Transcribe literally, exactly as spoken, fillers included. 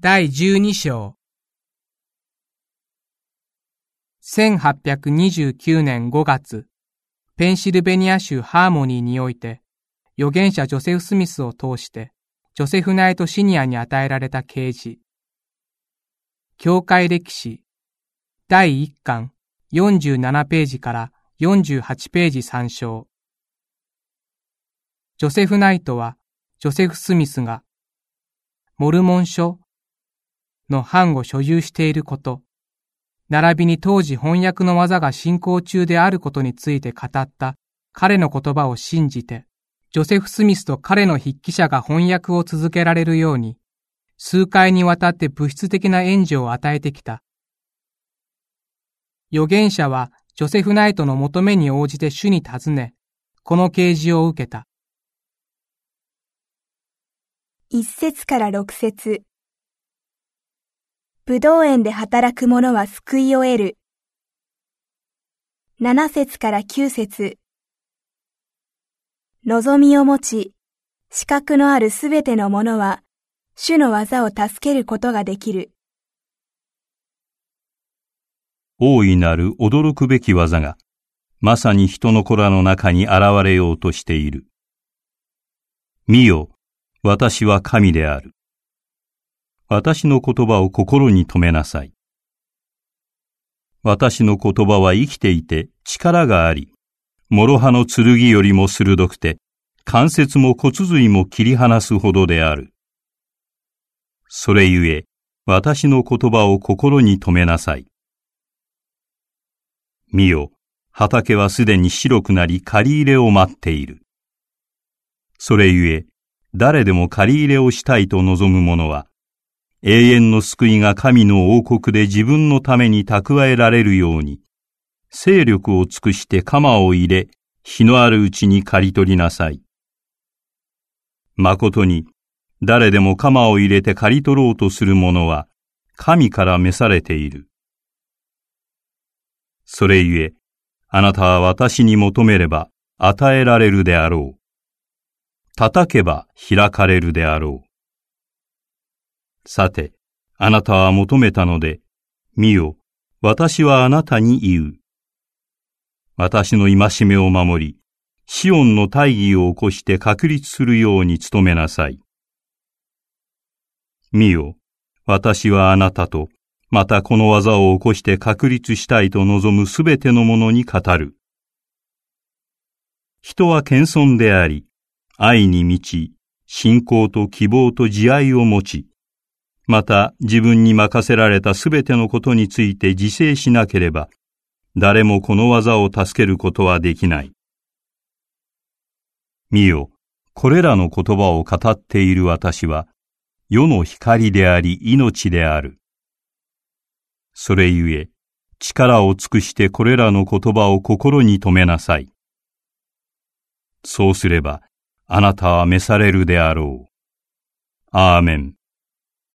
だいじゅうに章。せんはっぴゃくにじゅうきゅうねんごがつ、ペンシルベニア州ハーモニーにおいて、預言者ジョセフ・スミスを通して、ジョセフ・ナイト・シニアに与えられた啓示。教会歴史、だいいっかん、よんじゅうななページからよんじゅうはちページ参照。ジョセフ・ナイトは、ジョセフ・スミスが、モルモン書の版を所有していること、並びに当時翻訳の技が進行中であることについて語った彼の言葉を信じて、ジョセフ・スミスと彼の筆記者が翻訳を続けられるように、数回にわたって物質的な援助を与えてきた。預言者はジョセフ・ナイトの求めに応じて主に尋ね、この啓示を受けた。 一節から六節。ぶどう園で働く者は救いを得る。七節から九節。望みを持ち、資格のあるすべての者は、主の技を助けることができる。 大いなる驚くべき技が、まさに人の子らの中に現れようとしている。見よ、私は神である。私の言葉を心に留めなさい。私の言葉は生きていて力があり、諸刃の剣よりも鋭くて、関節も骨髄も切り離すほどである。それゆえ、私の言葉を心に留めなさい。見よ、畑はすでに白くなり刈り入れを待っている。それゆえ、誰でも借り入れをしたいと望む者は、永遠の救いが神の王国で自分のために蓄えられるように、勢力を尽くして鎌を入れ、日のあるうちに刈り取りなさい。誠に、誰でも鎌を入れて刈り取ろうとする者は、神から召されている。それゆえ、あなたは私に求めれば与えられるであろう。叩けば開かれるであろう。さて、あなたは求めたので、見よ、私はあなたに言う。私の戒めを守り、シオンの大義を起こして確立するように努めなさい。見よ、私はあなたと、またこの技を起こして確立したいと望むすべてのものに語る。人は謙遜であり、愛に満ち、信仰と希望と慈愛を持ち、また自分に任せられたすべてのことについて自制しなければ、誰もこの技を助けることはできない。見よ、これらの言葉を語っている私は、世の光であり命である。それゆえ、力を尽くしてこれらの言葉を心に留めなさい。そうすれば、あなたは召されるであろう。アーメン。